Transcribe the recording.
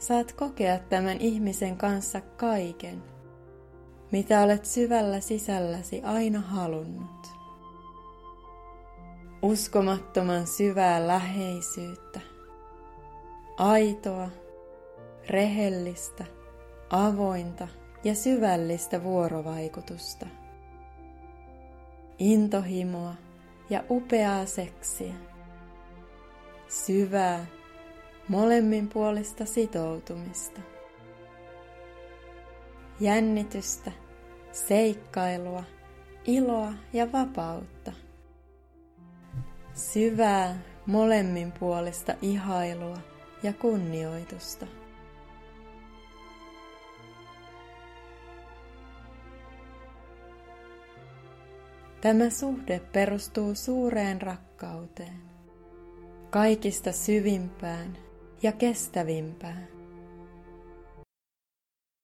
saat kokea tämän ihmisen kanssa kaiken, mitä olet syvällä sisälläsi aina halunnut. Uskomattoman syvää läheisyyttä, aitoa, rehellistä, avointa ja syvällistä vuorovaikutusta, intohimoa ja upeaa seksiä, syvää, molemminpuolista sitoutumista, jännitystä, seikkailua, iloa ja vapautta, syvää, molemminpuolista ihailua ja kunnioitusta. Tämä suhde perustuu suureen rakkauteen, kaikista syvimpään ja kestävimpään.